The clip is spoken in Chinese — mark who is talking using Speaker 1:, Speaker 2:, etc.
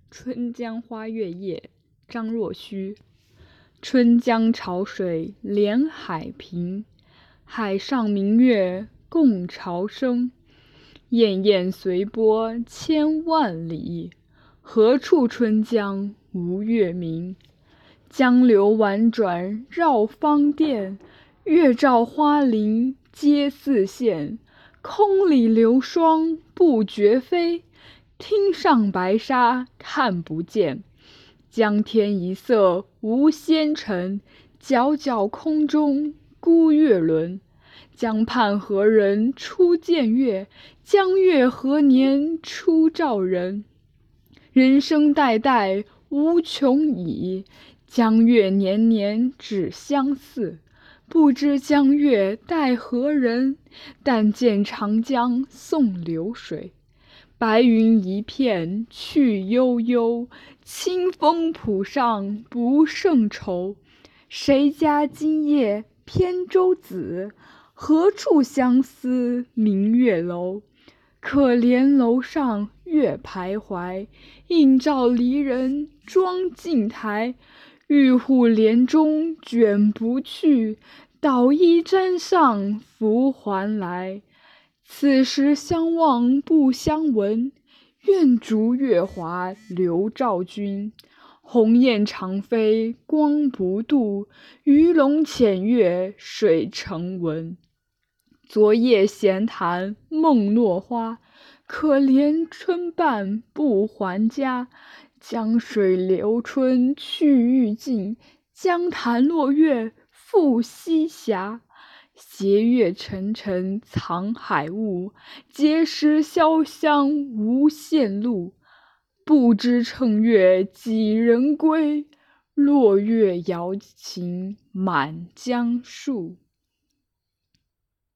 Speaker 1: 春江花月夜，张若虚。春江潮水连海平，海上明月共潮生。滟滟随波千万里，何处春江无月明？江流宛转绕芳甸，月照花林皆似霰。空里流霜不觉飞，汀上白沙看不见。江天一色无纤尘，皎皎空中孤月轮。江畔何人初见月？江月何年初照人？人生代代无穷已，江月年年只相似。不知江月待何人？但见长江送流水。白云一片去悠悠，清风浦上不胜愁。谁家今夜扁舟子？何处相思明月楼？可怜楼上月徘徊，映照离人妆镜台。玉户帘中卷不去，捣衣砧上拂还来。此时相望不相闻，愿逐月华流照君。鸿雁长飞光不度，鱼龙潜跃水成文。昨夜闲谈梦落花，可怜春半不还家。江水流春去欲尽，江潭落月复西斜。斜月沉沉藏海雾，碣石潇湘无限路。不知乘月几人归？落月摇情满江树。